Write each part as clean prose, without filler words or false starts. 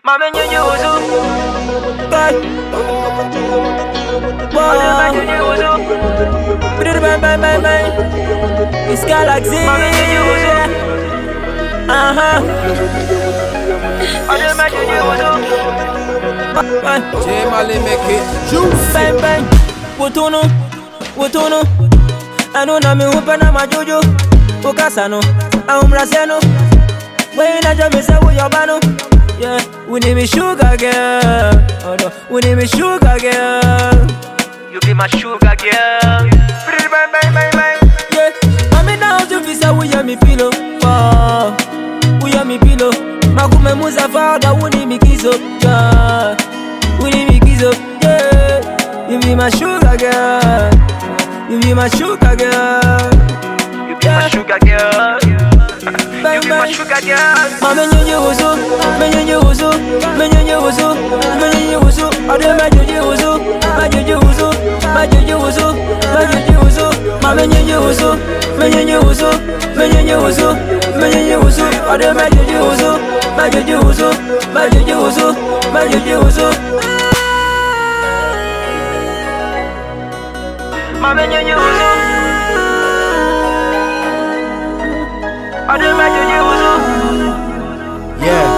Mame nyenye uzu Bye. Mame nyenye uzu Bye. It's Galaxy. Mame nyenye uzu Mame nyenye uzu J Mali make it juice. Bang. Wotono Anu na mi hupe na majojo Ukasano Aumraseno Wena jabe se uyobano Yeah, we need me sugar girl. Oh no, we need me sugar girl. You be my sugar girl Bang Yeah, I'm down to visa we ya me pillow. Oh, we ya me pillow. Makume muza fada we need me kizo. Yeah, we need me kizo. Yeah, you be my sugar girl. You be my sugar girl. You be my sugar girl You be my sugar girl Mame nyenye uzu, menyenye uzu, menyenye uzu, menyenye uzu. Ade majoji uzu, majoji uzu, majoji uzu, majoji uzu. Mame nyenye uzu, menyenye uzu, menyenye uzu, menyenye uzu. Ade majoji uzu, majoji uzu, majoji uzu, majoji uzu. Mame nyenye uzu Ade majoji uzu Yeah.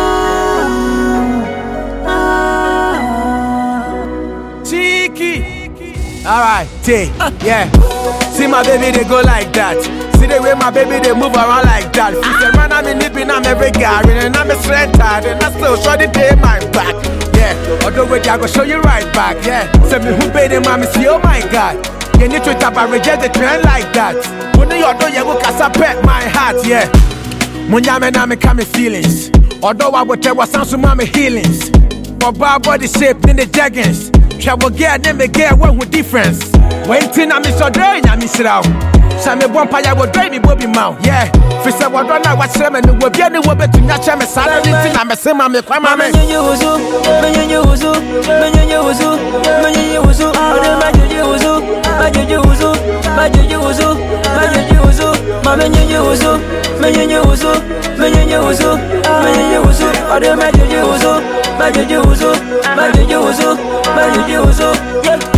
Cheeky. Alright, T. Yeah. See my baby, they go like that. See the way my baby, they move around like that. If they run, I'm nipping, I'm every guy. And I'm a slender, and I still show the day my back. Yeah. Although I go show you right back. Yeah. Send me who paid him, mommy, see, oh my God. You need to tap, I reject the trend like that. When you do, you go cast a pet my heart, yeah. Munyame na me come feelings. Although I would tell what sounds to my healings. But bad body shape in the jeggings. Travel get them get one with difference. Waiting on me so drain and me sit out. Some one pie will drain me bobby mouth. Yeah. If I was done, I was them and will be any way to not share my salary. I'm a same I'm a crime. Menyenye uzu, menyenye uzu, menyenye uzu, menyenye uzu. Ade majoji uzu, majoji uzu, majoji uzu, majoji uzu. Mame nyenye uzu, menyenye uzu, menyenye uzu, menyenye uzu. Ade majoji uzu, majoji uzu, majoji uzu, majoji uzu. Yeah.